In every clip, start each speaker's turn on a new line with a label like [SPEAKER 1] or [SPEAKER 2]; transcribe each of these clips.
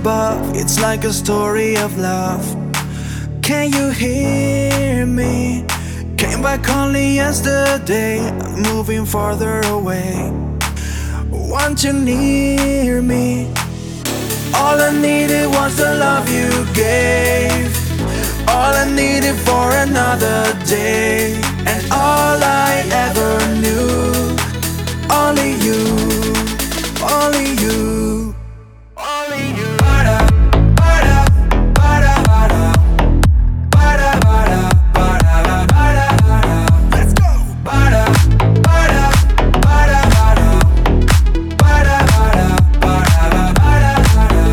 [SPEAKER 1] above, it's like a story of love. Can you hear me? Came back only yesterday, I'm moving farther away. Want you near me? All I needed was the love you gave. All I needed for another day. And all I ever knew. Only you, only you, only you. Ba-da, ba-da, ba-da, ba-da. Ba-da, ba-da, ba-da, ba-da, ba-da. Let's go! Ba-da, ba-da, ba-da, ba-da. Ba-da, ba-da, ba-da, ba-da, ba-da.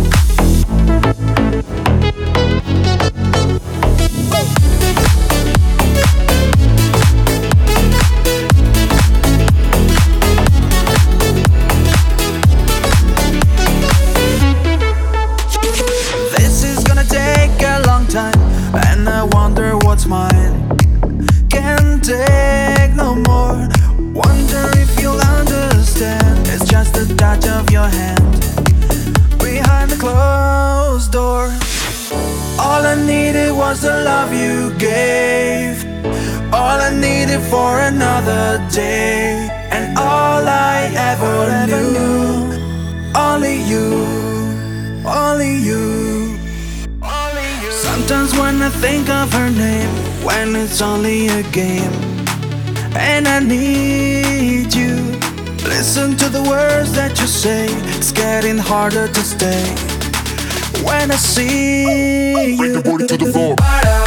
[SPEAKER 1] This is gonna take a long time, and I wonder what's mine. Can't take no more. Wonder if you'll understand. It's just the touch of your hand behind the closed door. All I needed was the love you gave. All I needed for another day. And all I ever knew. Only you, only you, only you. Sometimes when I think of her name, when it's only a game, and I need you. Listen to the words that you say, it's getting harder to stay. When I see you,
[SPEAKER 2] Bring the booty to the floor.
[SPEAKER 1] Ba-da,